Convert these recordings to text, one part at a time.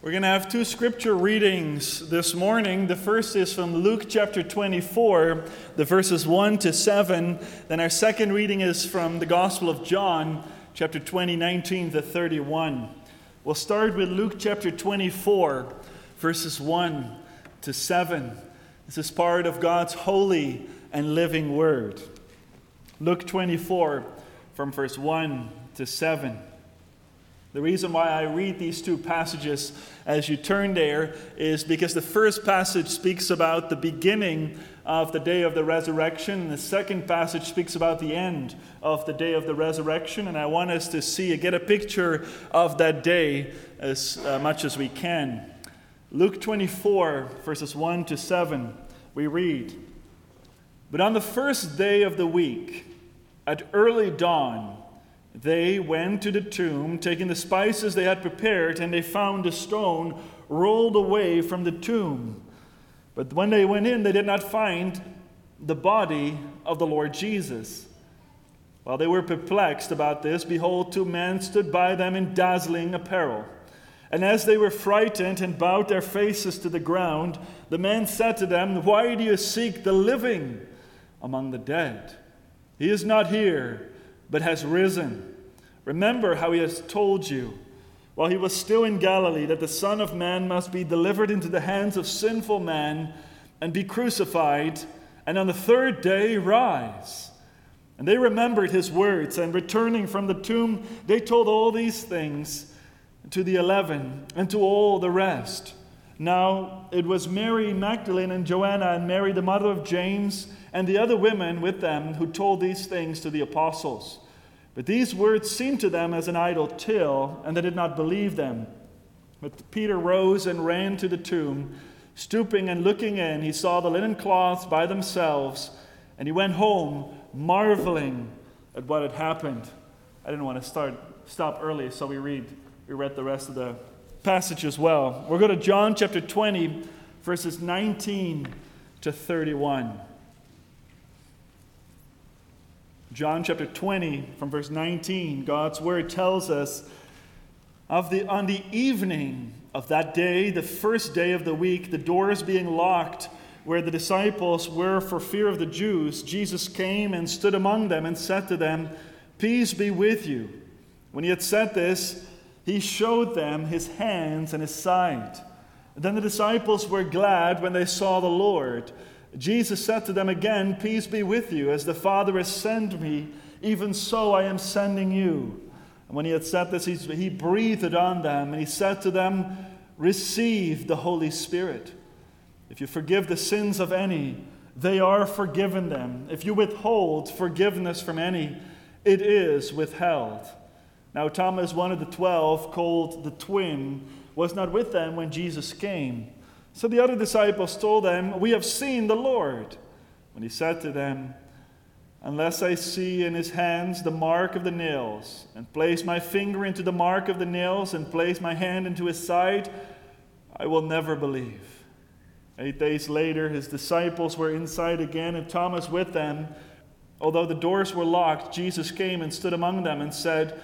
We're going to have two scripture readings this morning. The first is from Luke chapter 24, the verses 1 to 7. Then our second reading is from the Gospel of John, chapter 20, 19 to 31. We'll start with Luke chapter 24, verses 1 to 7. This is part of God's holy and living word. Luke 24, from verse 1 to 7. The reason why I read these two passages as you turn there is because the first passage speaks about the beginning of the day of the resurrection, and the second passage speaks about the end of the day of the resurrection. And I want us to get a picture of that day as much as we can. Luke 24, verses 1 to 7, we read, "But on the first day of the week, at early dawn, they went to the tomb, taking the spices they had prepared, and they found the stone rolled away from the tomb. But when they went in, they did not find the body of the Lord Jesus. While they were perplexed about this, behold, two men stood by them in dazzling apparel. And as they were frightened and bowed their faces to the ground, the men said to them, 'Why do you seek the living among the dead? He is not here, but has risen. Remember how he has told you, while he was still in Galilee, that the Son of Man must be delivered into the hands of sinful men and be crucified, and on the third day rise.' And they remembered his words, and returning from the tomb, they told all these things to the 11 and to all the rest. Now it was Mary Magdalene and Joanna and Mary the mother of James and the other women with them who told these things to the apostles. But these words seemed to them as an idle tale, and they did not believe them. But Peter rose and ran to the tomb. Stooping and looking in, he saw the linen cloths by themselves, and he went home, marveling at what had happened." I didn't want to stop early, so we read the rest of the passage as well. We'll go to John chapter 20, verses 19 to 31. John chapter 20, from verse 19, God's word tells us, on the evening of that day, the first day of the week, the doors being locked where the disciples were for fear of the Jews, Jesus came and stood among them and said to them, "Peace be with you." When he had said this, he showed them his hands and his side. Then the disciples were glad when they saw the Lord. Jesus said to them again, "Peace be with you. As the Father has sent me, even so I am sending you." And when he had said this, he breathed on them, and he said to them, "Receive the Holy Spirit. If you forgive the sins of any, they are forgiven them. If you withhold forgiveness from any, it is withheld." Now Thomas, one of the 12, called the twin, was not with them when Jesus came. So the other disciples told them, "We have seen the Lord." When he said to them, "Unless I see in his hands the mark of the nails, and place my finger into the mark of the nails, and place my hand into his side, I will never believe." 8 days later, his disciples were inside again, and Thomas with them. Although the doors were locked, Jesus came and stood among them and said,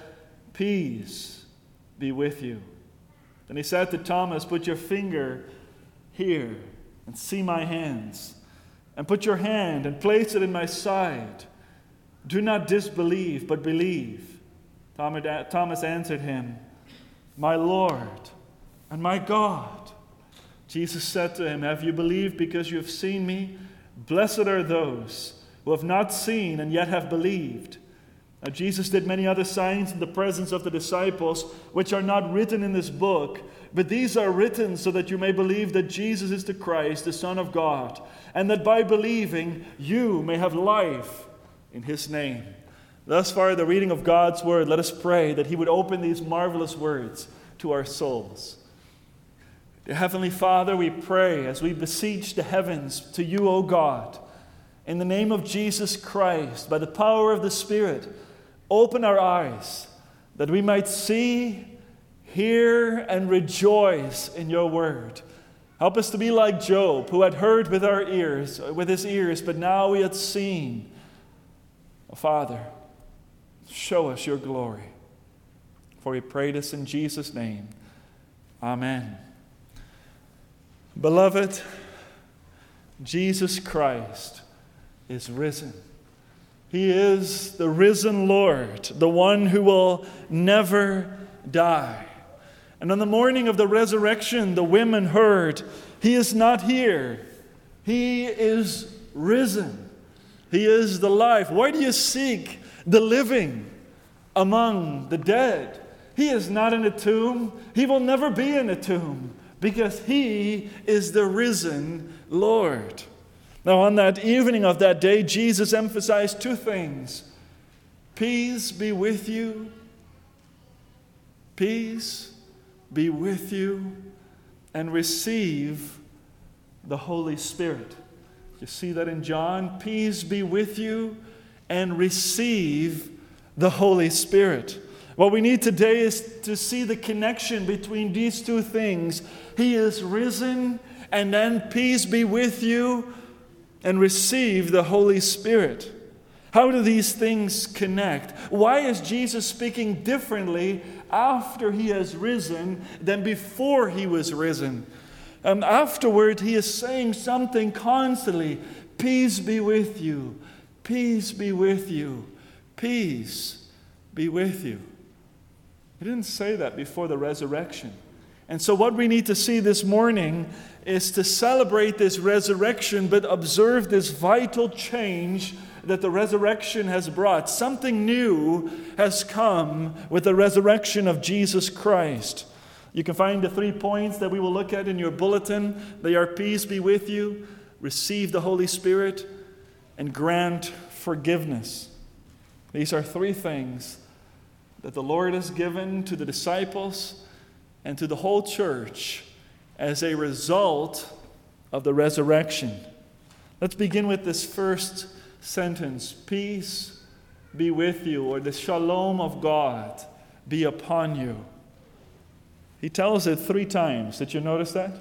"Peace be with you." Then he said to Thomas, "Put your finger here and see my hands, and put your hand and place it in my side. Do not disbelieve, but believe." Thomas answered him, "My Lord and my God." Jesus said to him, "Have you believed because you have seen me? Blessed are those who have not seen and yet have believed." Now Jesus did many other signs in the presence of the disciples, which are not written in this book, but these are written so that you may believe that Jesus is the Christ, the Son of God, and that by believing you may have life in his name. Thus far, the reading of God's word. Let us pray that he would open these marvelous words to our souls. Dear Heavenly Father, we pray as we beseech the heavens to you, O God, in the name of Jesus Christ, by the power of the Spirit, open our eyes that we might see, hear, and rejoice in your word. Help us to be like Job, who had heard with his ears, but now he had seen. Oh, Father, show us your glory. For we pray this in Jesus' name. Amen. Beloved, Jesus Christ is risen. He is the risen Lord, the one who will never die. And on the morning of the resurrection, the women heard, He is not here. He is risen. He is the life. Why do you seek the living among the dead? He is not in a tomb. He will never be in a tomb because He is the risen Lord. Now, on that evening of that day, Jesus emphasized two things. Peace be with you. Peace be with you. And receive the Holy Spirit. You see that in John? Peace be with you and receive the Holy Spirit. What we need today is to see the connection between these two things. He is risen, and then peace be with you and receive the Holy Spirit. How do these things connect? Why is Jesus speaking differently after He has risen than before He was risen? Afterward, He is saying something constantly. Peace be with you. Peace be with you. Peace be with you. He didn't say that before the resurrection. And so what we need to see this morning is to celebrate this resurrection, but observe this vital change that the resurrection has brought. Something new has come with the resurrection of Jesus Christ. You can find the 3 points that we will look at in your bulletin. They are: peace be with you, receive the Holy Spirit, and grant forgiveness. These are 3 things that the Lord has given to the disciples and to the whole church as a result of the resurrection. Let's begin with this first sentence. Peace be with you, or the shalom of God be upon you. He tells it 3 times. Did you notice that?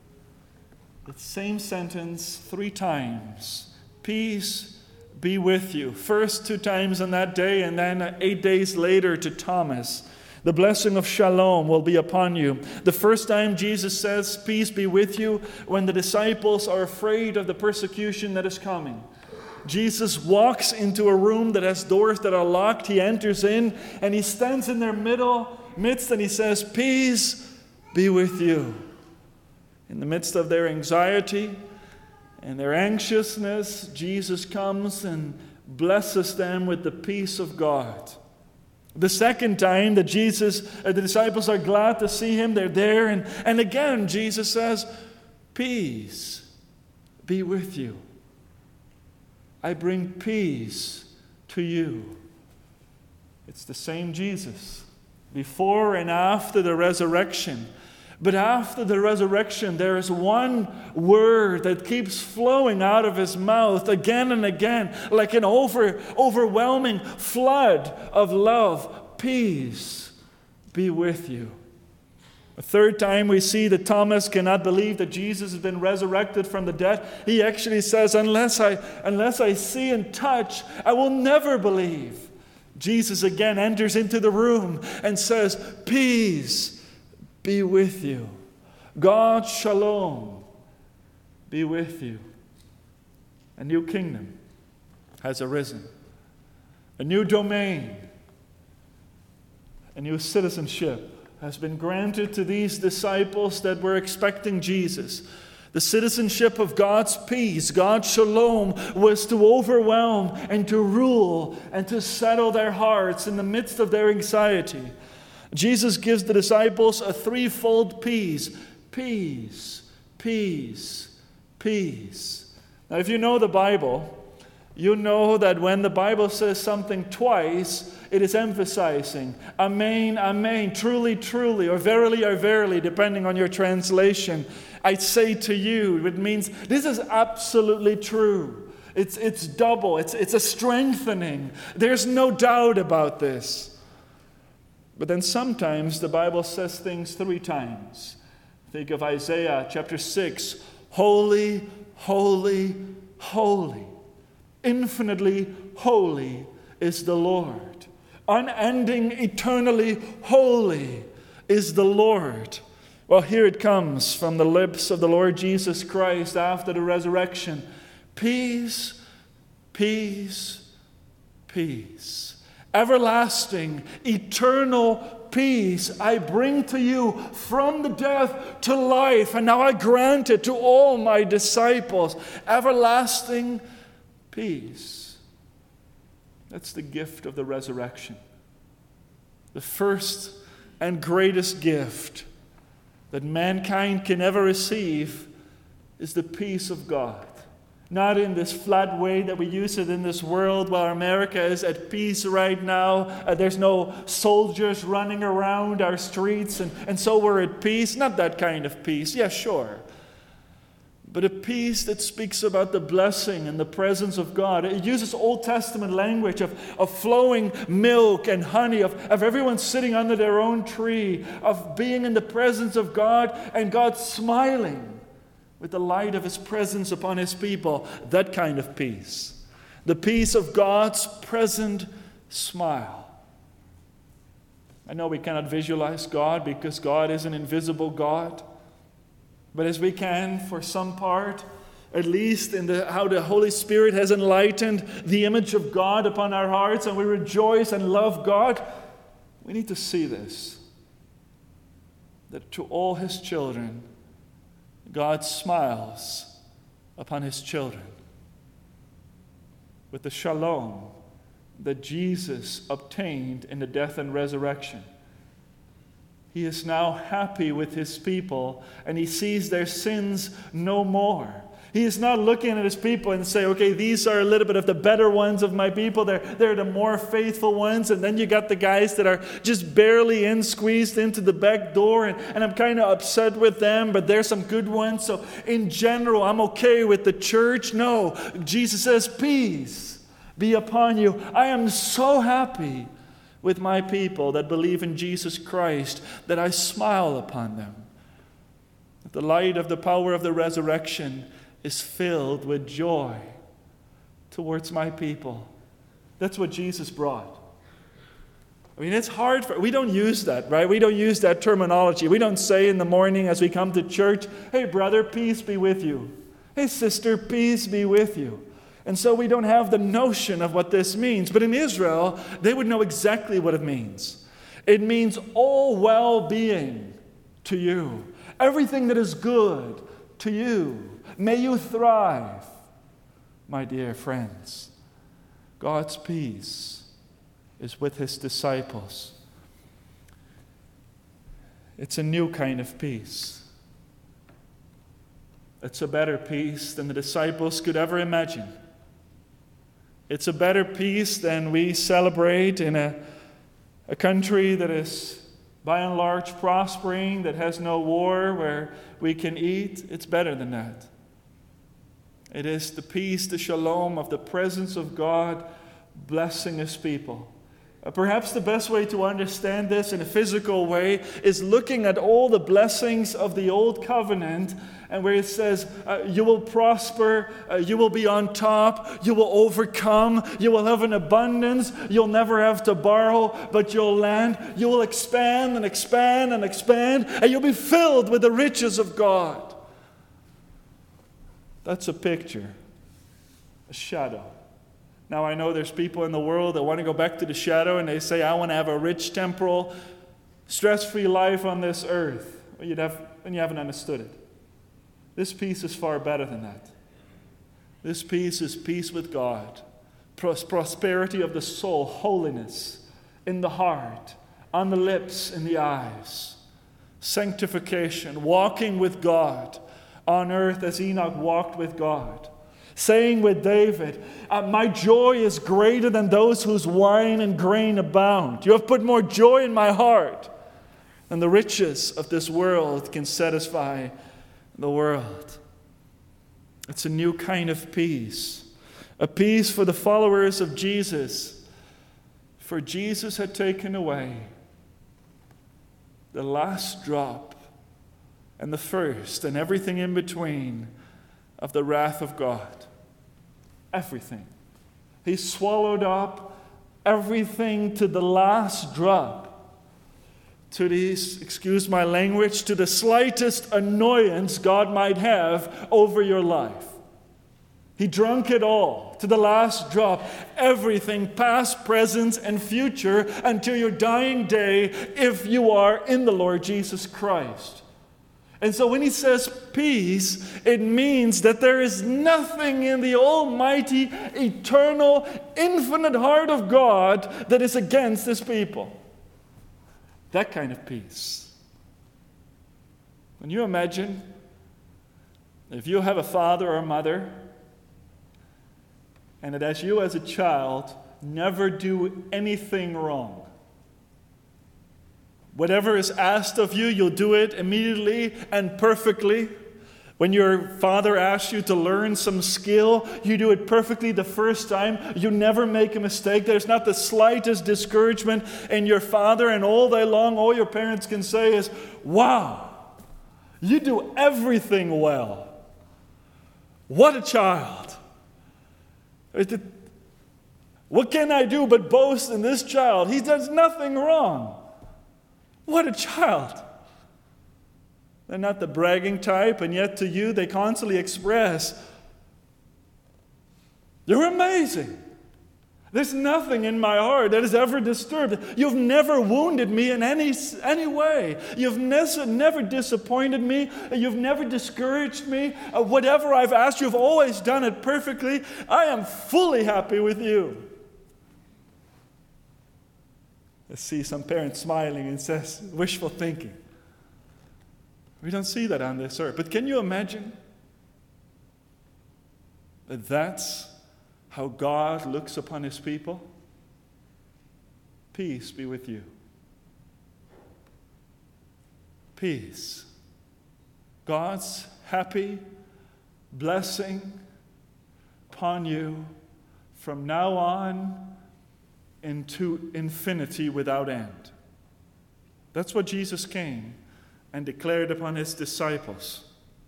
The same sentence 3 times. Peace be with you. First 2 times on that day, and then 8 days later to Thomas. The blessing of shalom will be upon you. The first time Jesus says, peace be with you, when the disciples are afraid of the persecution that is coming. Jesus walks into a room that has doors that are locked. He enters in, and He stands in their midst, and He says, peace be with you. In the midst of their anxiety and their anxiousness, Jesus comes and blesses them with the peace of God. The second time that the disciples are glad to see Him, they're there, and again Jesus says, peace be with you. I bring peace to you. It's the same Jesus, before and after the resurrection. But after the resurrection, there is one word that keeps flowing out of His mouth again and again, like an overwhelming flood of love. Peace be with you. A third time we see that Thomas cannot believe that Jesus has been resurrected from the dead. He actually says, unless I see and touch, I will never believe. Jesus again enters into the room and says, peace be with you. God shalom be with you. A new kingdom has arisen. A new domain, a new citizenship has been granted to these disciples that were expecting Jesus. The citizenship of God's peace, God's shalom, was to overwhelm and to rule and to settle their hearts in the midst of their anxiety. Jesus gives the disciples a 3-fold peace. Peace, peace, peace. Now, if you know the Bible, you know that when the Bible says something twice, it is emphasizing. Amen, amen, truly, truly, or verily, depending on your translation. I say to you, it means this is absolutely true. It's double. It's a strengthening. There's no doubt about this. But then sometimes the Bible says things 3 times. Think of Isaiah chapter 6. Holy, holy, holy. Infinitely holy is the Lord. Unending, eternally holy is the Lord. Well, here it comes from the lips of the Lord Jesus Christ after the resurrection. Peace, peace, peace. Everlasting, eternal peace I bring to you from the death to life, and now I grant it to all my disciples. Everlasting peace. That's the gift of the resurrection. The first and greatest gift that mankind can ever receive is the peace of God. Not in this flat way that we use it in this world where America is at peace right now. There's no soldiers running around our streets and so we're at peace. Not that kind of peace. Yeah, sure. But a peace that speaks about the blessing and the presence of God. It uses Old Testament language of flowing milk and honey, of everyone sitting under their own tree, of being in the presence of God and God smiling with the light of His presence upon His people. That kind of peace. The peace of God's present smile. I know we cannot visualize God because God is an invisible God. But as we can, for some part, at least in how the Holy Spirit has enlightened the image of God upon our hearts, and we rejoice and love God, we need to see this. That to all His children, God smiles upon His children with the shalom that Jesus obtained in the death and resurrection. He is now happy with His people, and He sees their sins no more. He is not looking at His people and say, okay, these are a little bit of the better ones of my people. They're the more faithful ones. And then you got the guys that are just barely squeezed into the back door. And I'm kind of upset with them, but there's some good ones. So in general, I'm okay with the church. No, Jesus says, peace be upon you. I am so happy with my people that believe in Jesus Christ that I smile upon them. That the light of the power of the resurrection is filled with joy towards my people. That's what Jesus brought. I mean, it's hard we don't use that, right? We don't use that terminology. We don't say in the morning as we come to church, hey brother, peace be with you. Hey sister, peace be with you. And so we don't have the notion of what this means. But in Israel, they would know exactly what it means. It means all well-being to you. Everything that is good to you. May you thrive, my dear friends. God's peace is with His disciples. It's a new kind of peace. It's a better peace than the disciples could ever imagine. It's a better peace than we celebrate in a country that is by and large prospering, that has no war, where we can eat. It's better than that. It is the peace, the shalom of the presence of God blessing His people. Perhaps the best way to understand this in a physical way is looking at all the blessings of the Old Covenant, and where it says, you will prosper, you will be on top, you will overcome, you will have an abundance, you'll never have to borrow, but you'll land, you will expand and expand and expand, and you'll be filled with the riches of God. That's a picture, a shadow. Now, I know there's people in the world that want to go back to the shadow and they say, I want to have a rich, temporal, stress-free life on this earth. Well, you haven't understood it. This peace is far better than that. This peace is peace with God, prosperity of the soul, holiness in the heart, on the lips, in the eyes, sanctification, walking with God on earth as Enoch walked with God. Saying with David, my joy is greater than those whose wine and grain abound. You have put more joy in my heart than the riches of this world can satisfy the world. It's a new kind of peace. A peace for the followers of Jesus. For Jesus had taken away the last drop and the first and everything in between of the wrath of God. Everything. He swallowed up everything to the last drop to these, excuse my language, to the slightest annoyance God might have over your life. He drunk it all to the last drop, everything past, present, and future until your dying day if you are in the Lord Jesus Christ. And so when he says peace, it means that there is nothing in the almighty, eternal, infinite heart of God that is against his people. That kind of peace. Can you imagine if you have a father or a mother, and that as you as a child never do anything wrong? Whatever is asked of you, you'll do it immediately and perfectly. When your father asks you to learn some skill, you do it perfectly the first time. You never make a mistake. There's not the slightest discouragement in your father, and all day long, all your parents can say is, "Wow, you do everything well. What a child. What can I do but boast in this child? He does nothing wrong. What a child." They're not the bragging type, and yet to you they constantly express, "You're amazing. There's nothing in my heart that has ever disturbed. You've never wounded me in any way. You've never disappointed me. You've never discouraged me. Whatever I've asked, you've always done it perfectly. I am fully happy with you." I see some parents smiling and says, "Wishful thinking." We don't see that on this earth. But can you imagine that that's how God looks upon his people? Peace be with you. Peace. God's happy blessing upon you from now on into infinity without end. That's what Jesus came and declared upon his disciples.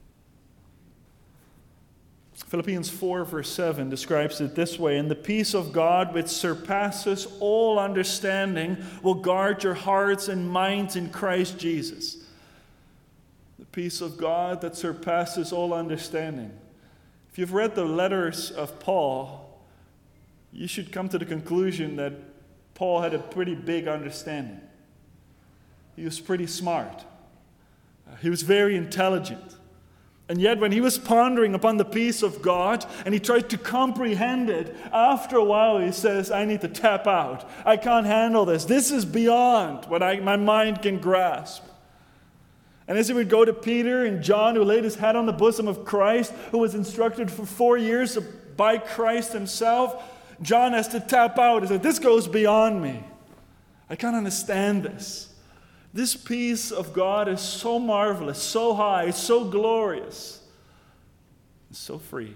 Philippians 4 verse 7 describes it this way: "And the peace of God which surpasses all understanding will guard your hearts and minds in Christ Jesus." The peace of God that surpasses all understanding. If you've read the letters of Paul, you should come to the conclusion that Paul had a pretty big understanding. He was pretty smart. He was very intelligent. And yet when he was pondering upon the peace of God and he tried to comprehend it, after a while he says, "I need to tap out. I can't handle this. This is beyond what my mind can grasp." And as he would go to Peter and John, who laid his head on the bosom of Christ, who was instructed for 4 years by Christ himself, John has to tap out and say, "This goes beyond me. I can't understand this. This peace of God is so marvelous, so high, so glorious, so free."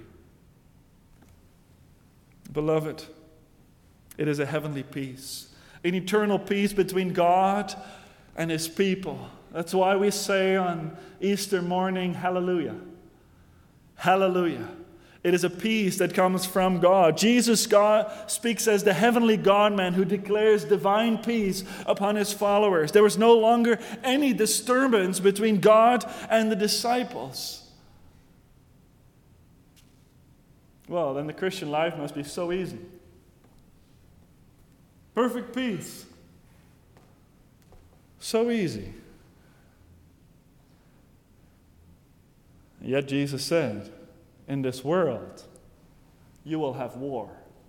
Beloved, it is a heavenly peace, an eternal peace between God and his people. That's why we say on Easter morning, "Hallelujah. Hallelujah." It is a peace that comes from God. Jesus God speaks as the heavenly God-man who declares divine peace upon his followers. There was no longer any disturbance between God and the disciples. Well, then the Christian life must be so easy. Perfect peace. So easy. Yet Jesus said, "In this world, you will have war."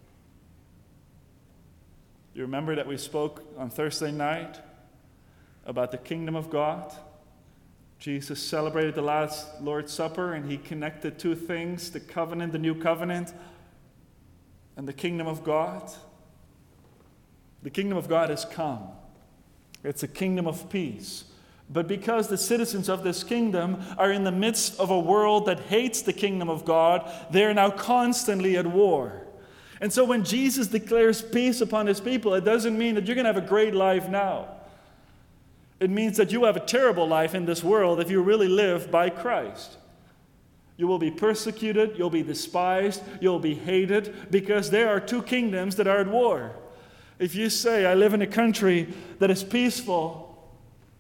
You remember that we spoke on Thursday night about the kingdom of God? Jesus celebrated the last Lord's Supper, and he connected two things: the covenant, the new covenant, and the kingdom of God. The kingdom of God has come. It's a kingdom of peace. But because the citizens of this kingdom are in the midst of a world that hates the kingdom of God, they are now constantly at war. And so when Jesus declares peace upon his people, it doesn't mean that you're going to have a great life now. It means that you have a terrible life in this world if you really live by Christ. You will be persecuted, you'll be despised, you'll be hated, because there are two kingdoms that are at war. If you say, "I live in a country that is peaceful,"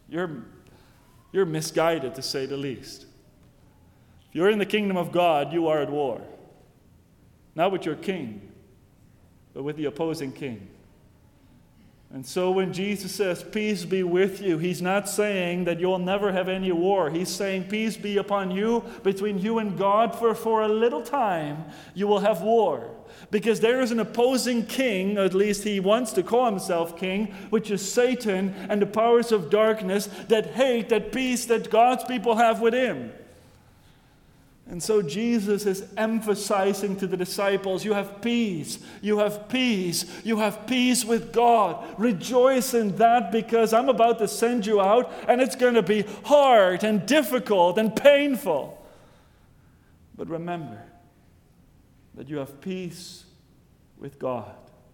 you're misguided, to say the least. If you're in the kingdom of God, you are at war. Not with your king, but with the opposing king. And so when Jesus says, peace be with you, he's not saying that you'll never have any war. He's saying, peace be upon you, between you and God, for a little time you will have war. Because there is an opposing king, or at least he wants to call himself king, which is Satan and the powers of darkness that hate that peace that God's people have with him. And so Jesus is emphasizing to the disciples, you have peace, you have peace, you have peace with God. Rejoice in that, because I'm about to send you out and it's going to be hard and difficult and painful. But remember that you have peace with God.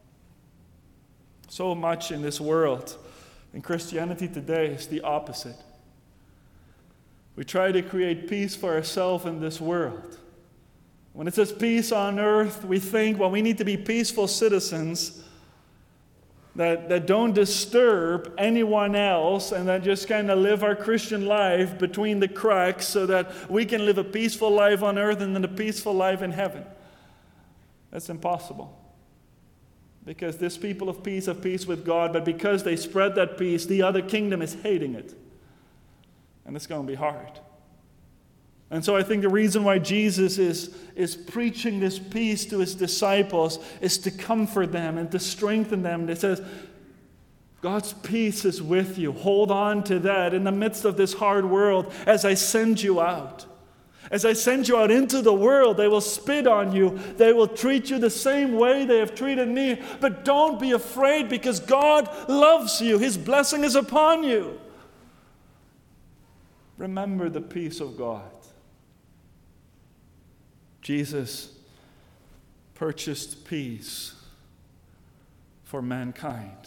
So much in this world, in Christianity today, is the opposite. We try to create peace for ourselves in this world. When it says peace on earth, we think, well, we need to be peaceful citizens that don't disturb anyone else and that just kind of live our Christian life between the cracks so that we can live a peaceful life on earth and then a peaceful life in heaven. That's impossible. Because this people of peace have peace with God, but because they spread that peace, the other kingdom is hating it. And it's going to be hard. And so I think the reason why Jesus is preaching this peace to his disciples is to comfort them and to strengthen them. It says, God's peace is with you. Hold on to that in the midst of this hard world as I send you out. As I send you out into the world, they will spit on you. They will treat you the same way they have treated me. But don't be afraid, because God loves you. His blessing is upon you. Remember the peace of God. Jesus purchased peace for mankind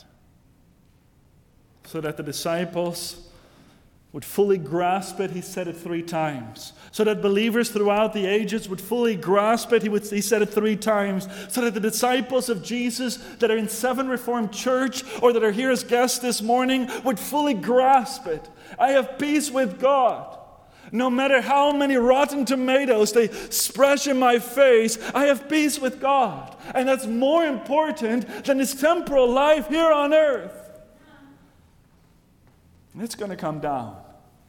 so that the disciples would fully grasp it. He said it 3 times. So that believers throughout the ages would fully grasp it. He said it 3 times. So that the disciples of Jesus that are in Seven Reformed Church or that are here as guests this morning would fully grasp it. I have peace with God. No matter how many rotten tomatoes they splash in my face, I have peace with God. And that's more important than this temporal life here on earth. And it's going to come down.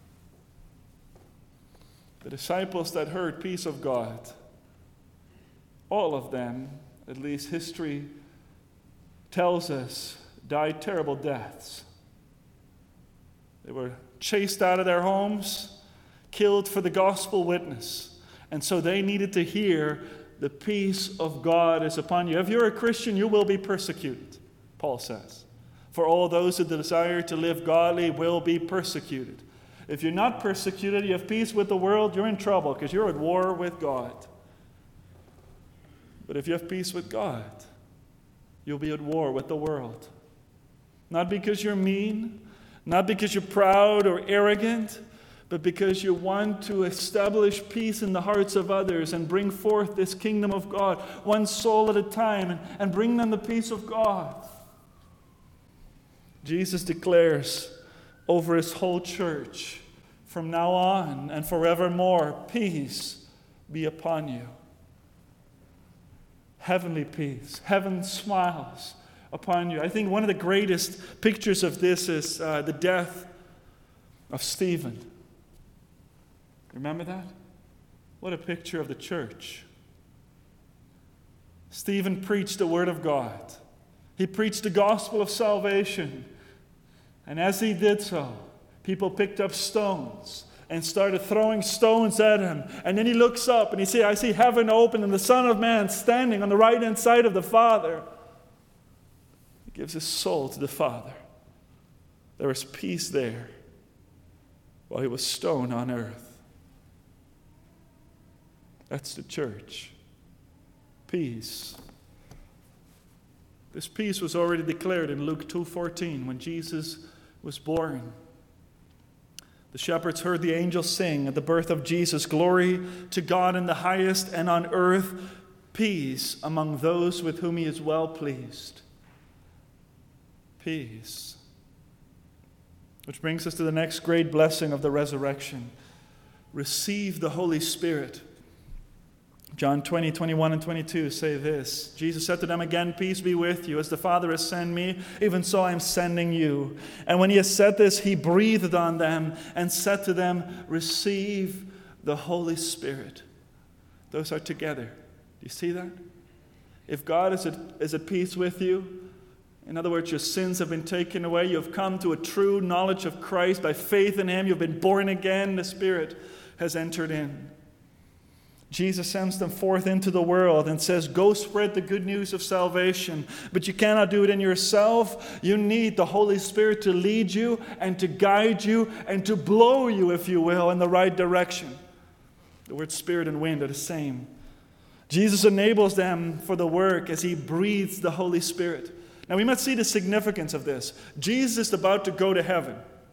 The disciples that heard peace of God, all of them, at least history tells us, died terrible deaths. They were chased out of their homes, killed for the gospel witness. And so they needed to hear the peace of God is upon you. If you're a Christian, you will be persecuted, Paul says. For all those who desire to live godly will be persecuted. If you're not persecuted, you have peace with the world, you're in trouble because you're at war with God. But if you have peace with God, you'll be at war with the world. Not because you're mean, not because you're proud or arrogant, but because you want to establish peace in the hearts of others and bring forth this kingdom of God, one soul at a time, and bring them the peace of God. Jesus declares over his whole church, from now on and forevermore, peace be upon you. Heavenly peace. Heaven smiles upon you. I think one of the greatest pictures of this is the death of Stephen. Remember that? What a picture of the church. Stephen preached the word of God. He preached the gospel of salvation. And as he did so, people picked up stones and started throwing stones at him. And then he looks up and he says, I see heaven open and the Son of Man standing on the right-hand side of the Father. He gives his soul to the Father. There was peace there while he was stoned on earth. That's the church. Peace. This peace was already declared in Luke 2:14 when Jesus was born. The shepherds heard the angels sing at the birth of Jesus, "Glory to God in the highest, and on earth peace among those with whom he is well pleased." Peace. Which brings us to the next great blessing of the resurrection. Receive the Holy Spirit. John 20, 21 and 22 say this. Jesus said to them again, "Peace be with you. As the Father has sent me, even so I am sending you." And when he has said this, he breathed on them and said to them, "Receive the Holy Spirit." Those are together. Do you see that? If God is at peace with you, in other words, your sins have been taken away, you have come to a true knowledge of Christ by faith in him, you've been born again, the Spirit has entered in. Jesus sends them forth into the world and says, "Go spread the good news of salvation." But you cannot do it in yourself. You need the Holy Spirit to lead you and to guide you and to blow you, if you will, in the right direction. The word spirit and wind are the same. Jesus enables them for the work as he breathes the Holy Spirit. Now we must see the significance of this. Jesus is about to go to heaven.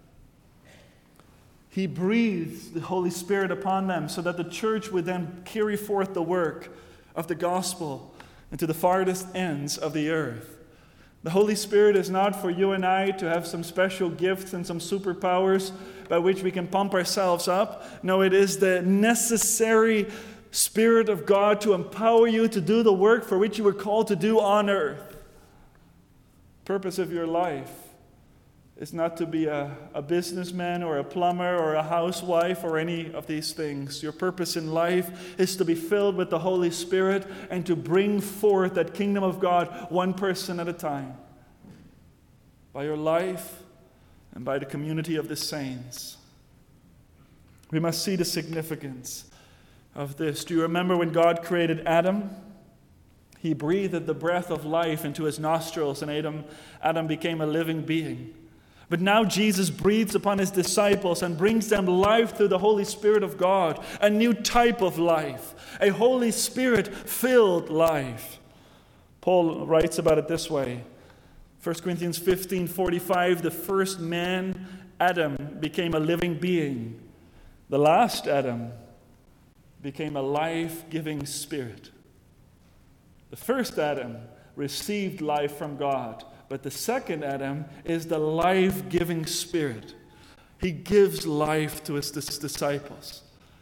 He breathes the Holy Spirit upon them so that the church would then carry forth the work of the gospel into the farthest ends of the earth. The Holy Spirit is not for you and I to have some special gifts and some superpowers by which we can pump ourselves up. No, it is the necessary Spirit of God to empower you to do the work for which you were called to do on earth. The purpose of your life is not to be a businessman or a plumber or a housewife or any of these things. Your purpose in life is to be filled with the Holy Spirit and to bring forth that kingdom of God one person at a time. By your life and by the community of the saints. We must see the significance of this. Do you remember when God created Adam? He breathed the breath of life into his nostrils and Adam became a living being. But now Jesus breathes upon his disciples and brings them life through the Holy Spirit of God, a new type of life, a Holy Spirit-filled life. Paul writes about it this way. 1 Corinthians 15:45, the first man, Adam, became a living being. The last Adam became a life-giving spirit. The first Adam received life from God. But the second Adam is the life-giving Spirit. He gives life to his disciples.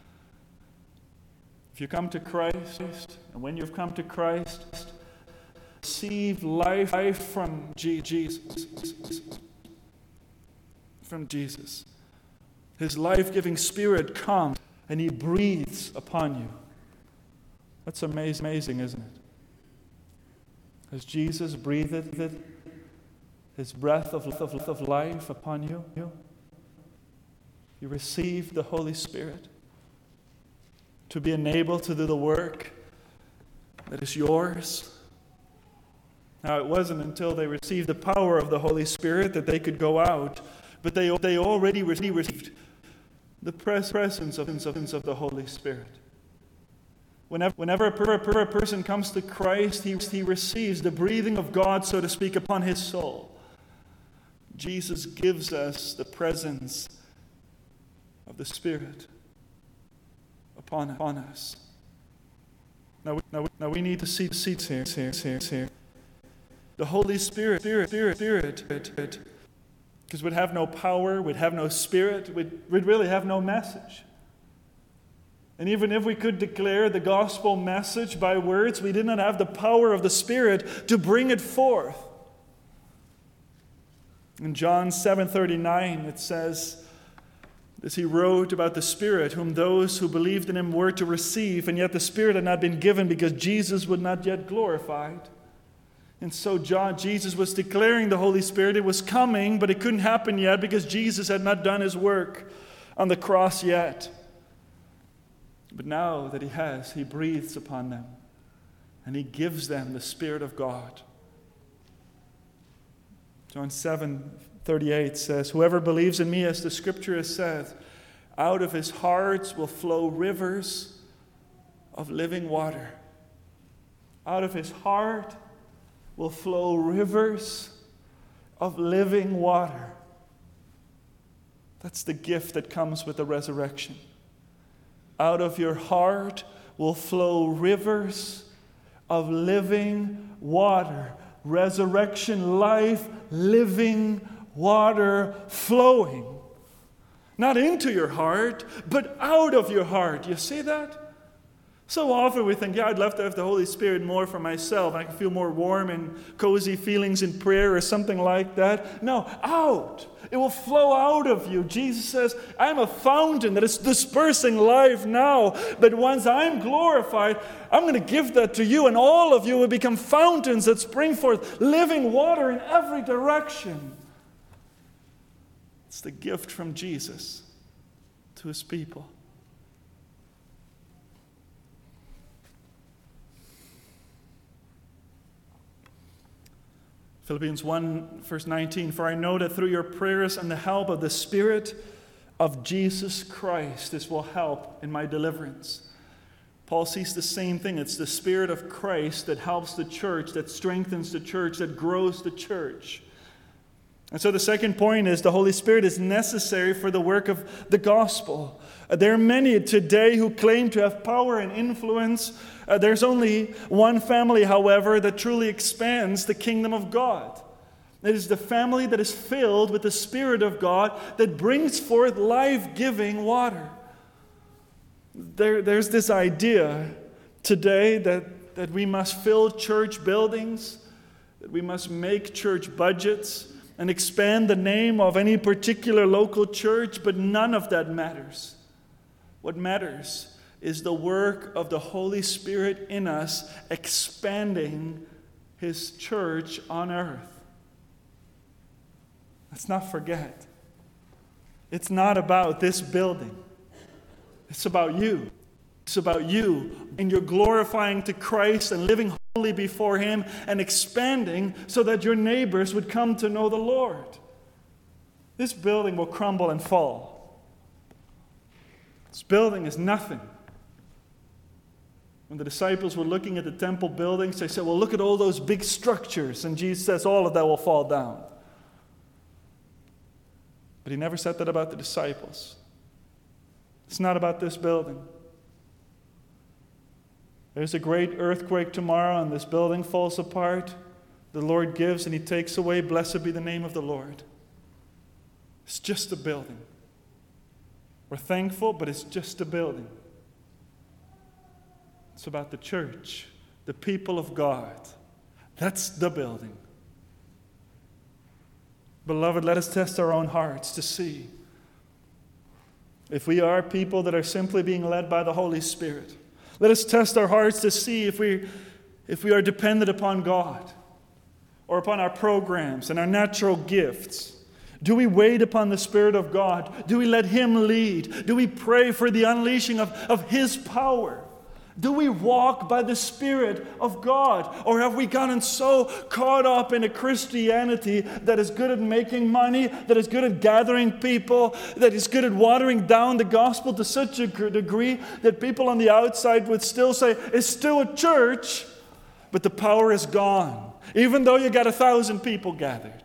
If you come to Christ, and when you've come to Christ, receive life from Jesus. From Jesus. His life-giving Spirit comes and he breathes upon you. That's amazing, isn't it? As Jesus breathed his breath of life upon you, you receive the Holy Spirit to be enabled to do the work that is yours. Now, it wasn't until they received the power of the Holy Spirit that they could go out, but they already received the presence of the Holy Spirit. Whenever a person comes to Christ, he receives the breathing of God, so to speak, upon his soul. Jesus gives us the presence of the Spirit upon us. Now we need to see here. The Holy Spirit, because we'd have no power, we'd have no Spirit, we'd really have no message. And even if we could declare the gospel message by words, we did not have the power of the Spirit to bring it forth. In John 7:39, it says, as he wrote about the Spirit, whom those who believed in him were to receive, and yet the Spirit had not been given because Jesus was not yet glorified. And so Jesus was declaring the Holy Spirit. It was coming, but it couldn't happen yet because Jesus had not done his work on the cross yet. But now that he has, he breathes upon them, and he gives them the Spirit of God. John 7:38 says, "Whoever believes in me, as the Scripture has said, out of his hearts will flow rivers of living water." Out of his heart will flow rivers of living water. That's the gift that comes with the resurrection. Out of your heart will flow rivers of living water. Resurrection life, living water flowing. Not into your heart, but out of your heart. You see that? So often we think, I'd love to have the Holy Spirit more for myself. I can feel more warm and cozy feelings in prayer or something like that. No, out. It will flow out of you. Jesus says, I'm a fountain that is dispersing life now. But once I'm glorified, I'm going to give that to you, and all of you will become fountains that spring forth living water in every direction. It's the gift from Jesus to his people. Philippians 1, verse 19, for I know that through your prayers and the help of the Spirit of Jesus Christ, this will help in my deliverance. Paul sees the same thing. It's the Spirit of Christ that helps the church, that strengthens the church, that grows the church. And so the second point is the Holy Spirit is necessary for the work of the gospel. There are many today who claim to have power and influence. There's only one family, however, that truly expands the kingdom of God. It is the family that is filled with the Spirit of God that brings forth life-giving water. There's this idea today that we must fill church buildings, that we must make church budgets, and expand the name of any particular local church, but none of that matters. What matters is the work of the Holy Spirit in us expanding his church on earth. Let's not forget. It's not about this building. It's about you. It's about you and your glorifying to Christ and living holy before him and expanding so that your neighbors would come to know the Lord. This building will crumble and fall. This building is nothing. When the disciples were looking at the temple buildings, they said, well, look at all those big structures. And Jesus says, all of that will fall down. But he never said that about the disciples. It's not about this building. There's a great earthquake tomorrow and this building falls apart. The Lord gives and he takes away. Blessed be the name of the Lord. It's just a building. We're thankful, but it's just a building. It's about the church, the people of God. That's the building. Beloved, let us test our own hearts to see if we are people that are simply being led by the Holy Spirit. Let us test our hearts to see if we are dependent upon God or upon our programs and our natural gifts. Do we wait upon the Spirit of God? Do we let him lead? Do we pray for the unleashing of his power? Do we walk by the Spirit of God? Or have we gotten so caught up in a Christianity that is good at making money, that is good at gathering people, that is good at watering down the gospel to such a degree that people on the outside would still say, it's still a church, but the power is gone, even though you got 1,000 people gathered.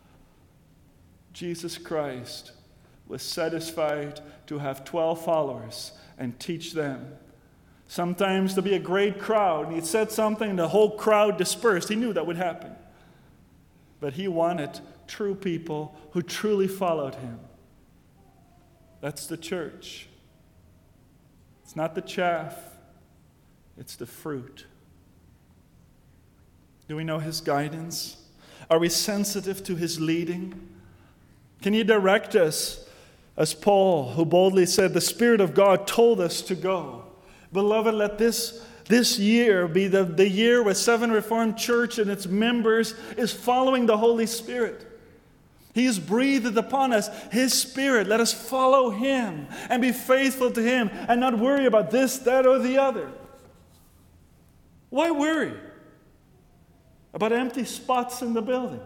Jesus Christ was satisfied to have 12 followers and teach them. Sometimes there'll be a great crowd, and he said something, and the whole crowd dispersed. He knew that would happen. But he wanted true people who truly followed him. That's the church. It's not the chaff, it's the fruit. Do we know his guidance? Are we sensitive to his leading? Can he direct us, as Paul, who boldly said, the Spirit of God told us to go? Beloved, let this year be the year where Seven Reformed Church and its members is following the Holy Spirit. He has breathed upon us his Spirit. Let us follow him and be faithful to him and not worry about this, that, or the other. Why worry about empty spots in the building?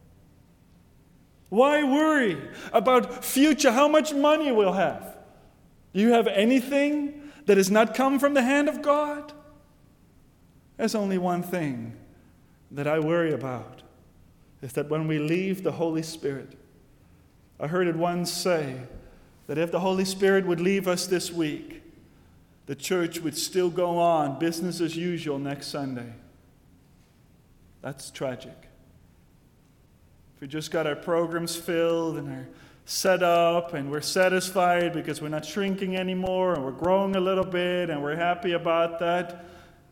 Why worry about future, how much money we'll have? Do you have anything that has not come from the hand of God? There's only one thing that I worry about, is that when we leave the Holy Spirit, I heard it once say that if the Holy Spirit would leave us this week, the church would still go on business as usual next Sunday. That's tragic. we just got our programs filled and our set up and we're satisfied because we're not shrinking anymore and we're growing a little bit and we're happy about that,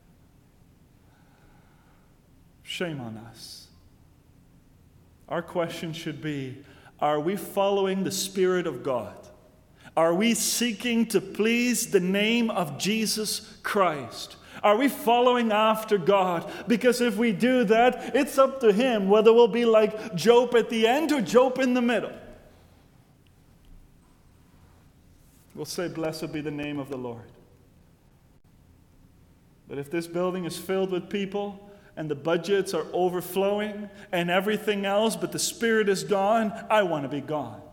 shame on us. Our question should be, are we following the Spirit of God? Are we seeking to please the name of Jesus Christ? Are we following after God? Because if we do that, it's up to Him whether we'll be like Job at the end or Job in the middle. We'll say, blessed be the name of the Lord. But if this building is filled with people and the budgets are overflowing and everything else, but the Spirit is gone, I want to be gone.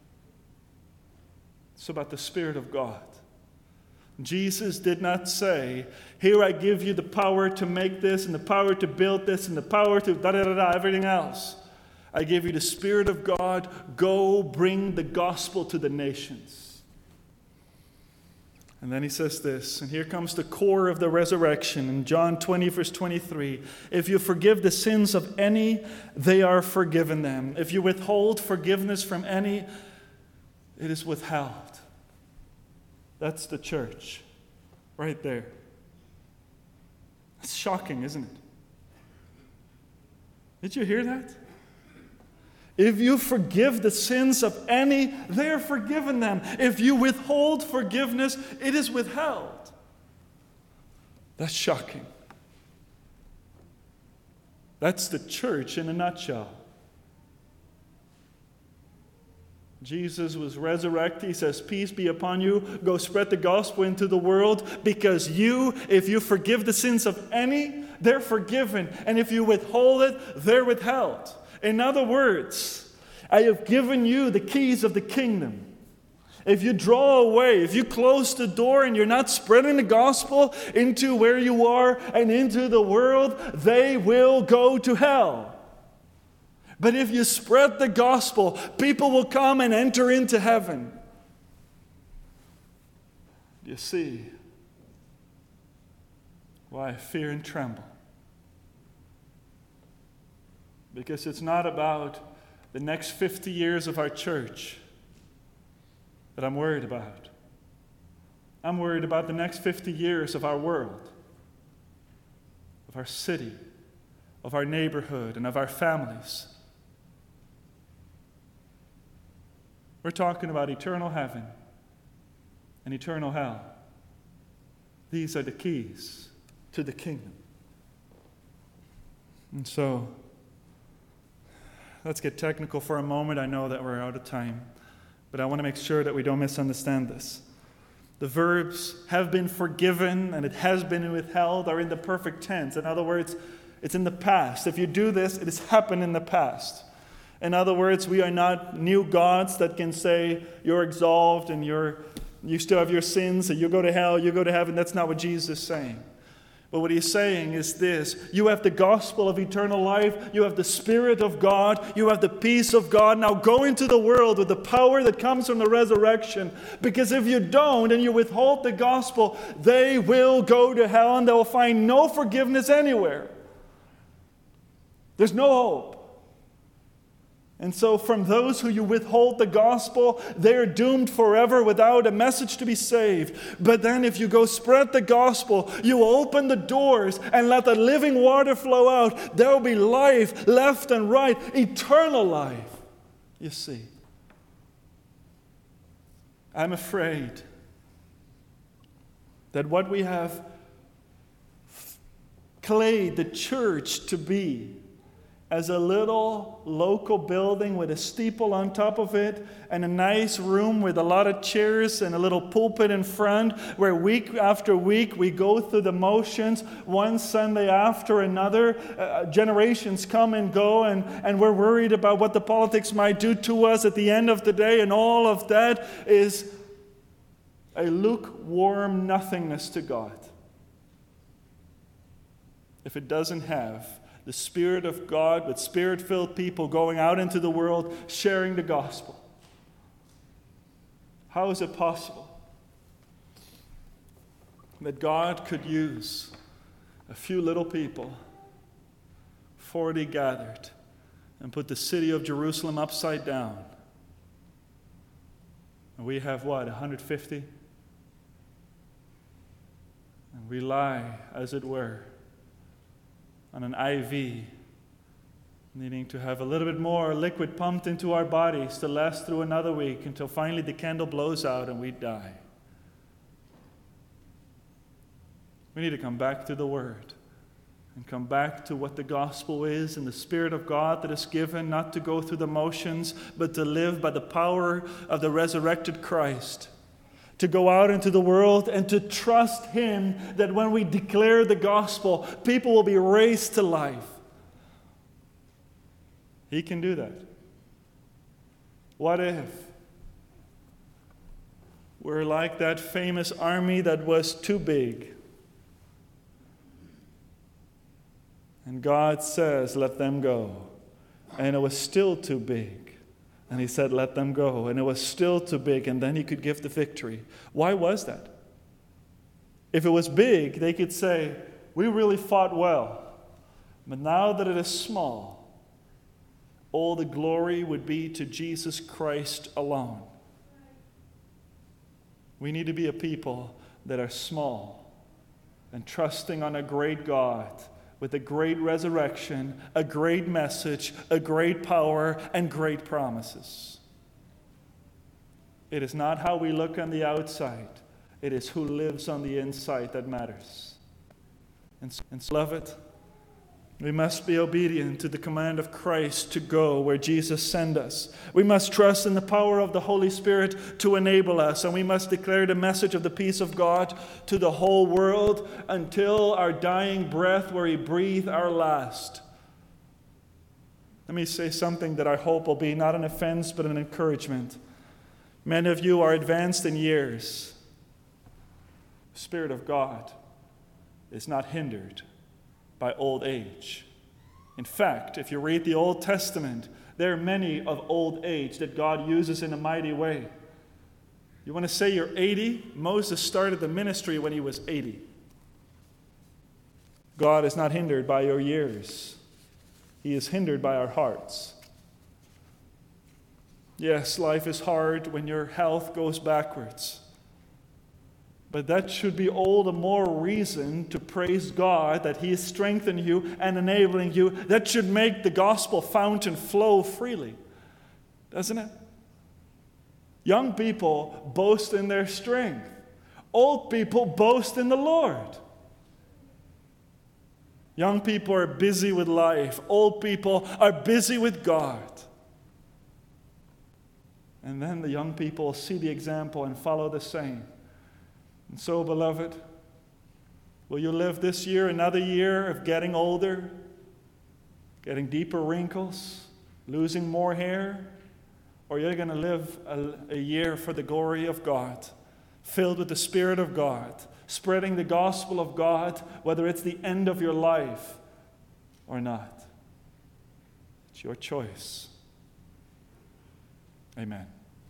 It's about the Spirit of God. Jesus did not say, here I give you the power to make this and the power to build this and the power to everything else. I give you the Spirit of God. Go bring the gospel to the nations. And then he says this, and here comes the core of the resurrection in John 20, verse 23. If you forgive the sins of any, they are forgiven them. If you withhold forgiveness from any, it is withheld. That's the church, right there. It's shocking, isn't it? Did you hear that? If you forgive the sins of any, they are forgiven them. If you withhold forgiveness, it is withheld. That's shocking. That's the church in a nutshell. Jesus was resurrected. He says, peace be upon you. Go spread the gospel into the world, because if you forgive the sins of any, they're forgiven. And if you withhold it, they're withheld. In other words, I have given you the keys of the kingdom. If you draw away, if you close the door and you're not spreading the gospel into where you are and into the world, they will go to hell. But if you spread the gospel, people will come and enter into heaven. You see why I fear and tremble. Because it's not about the next 50 years of our church that I'm worried about. I'm worried about the next 50 years of our world, of our city, of our neighborhood, and of our families. We're talking about eternal heaven and eternal hell. These are the keys to the kingdom. And so, let's get technical for a moment. I know that we're out of time, but I want to make sure that we don't misunderstand this. The verbs have been forgiven and it has been withheld are in the perfect tense. In other words, it's in the past. If you do this, it has happened in the past. In other words, we are not new gods that can say you're absolved and you still have your sins and you go to hell, you go to heaven. That's not what Jesus is saying. But what he's saying is this: you have the gospel of eternal life, you have the Spirit of God, you have the peace of God. Now go into the world with the power that comes from the resurrection. Because if you don't and you withhold the gospel, they will go to hell and they will find no forgiveness anywhere. There's no hope. And so from those who you withhold the gospel, they're doomed forever without a message to be saved. But then if you go spread the gospel, you open the doors and let the living water flow out, there will be life left and right, eternal life, you see. I'm afraid that what we have claimed the church to be, as a little local building with a steeple on top of it and a nice room with a lot of chairs and a little pulpit in front, where week after week we go through the motions, one Sunday after another. Generations come and go, and we're worried about what the politics might do to us at the end of the day, and all of that is a lukewarm nothingness to God. If it doesn't have the Spirit of God with Spirit-filled people going out into the world sharing the gospel. How is it possible that God could use a few little people, 40 gathered, and put the city of Jerusalem upside down. And we have what, 150? And we lie, as it were, on an IV, needing to have a little bit more liquid pumped into our bodies to last through another week until finally the candle blows out and we die. We need to come back to the Word and come back to what the gospel is and the Spirit of God that is given, not to go through the motions, but to live by the power of the resurrected Christ. To go out into the world and to trust Him that when we declare the gospel, people will be raised to life. He can do that. What if we're like that famous army that was too big? And God says, let them go. And it was still too big. And He said, let them go. And it was still too big. And then He could give the victory. Why was that? If it was big, they could say, we really fought well. But now that it is small, all the glory would be to Jesus Christ alone. We need to be a people that are small and trusting on a great God with a great resurrection, a great message, a great power, and great promises. It is not how we look on the outside. It is who lives on the inside that matters. And beloved, we must be obedient to the command of Christ to go where Jesus sent us. We must trust in the power of the Holy Spirit to enable us, and we must declare the message of the peace of God to the whole world until our dying breath where He breathed our last. Let me say something that I hope will be not an offense but an encouragement. Many of you are advanced in years. The Spirit of God is not hindered by old age. In fact, if you read the Old Testament, there are many of old age that God uses in a mighty way. You want to say you're 80? Moses started the ministry when he was 80. God is not hindered by your years. He is hindered by our hearts. Yes, life is hard when your health goes backwards. But that should be all the more reason to praise God that He is strengthening you and enabling you. That should make the gospel fountain flow freely, doesn't it? Young people boast in their strength. Old people boast in the Lord. Young people are busy with life. Old people are busy with God. And then the young people see the example and follow the same. And so, beloved, will you live this year another year of getting older, getting deeper wrinkles, losing more hair? Or you're going to live a year for the glory of God, filled with the Spirit of God, spreading the gospel of God, whether it's the end of your life or not? It's your choice. Amen.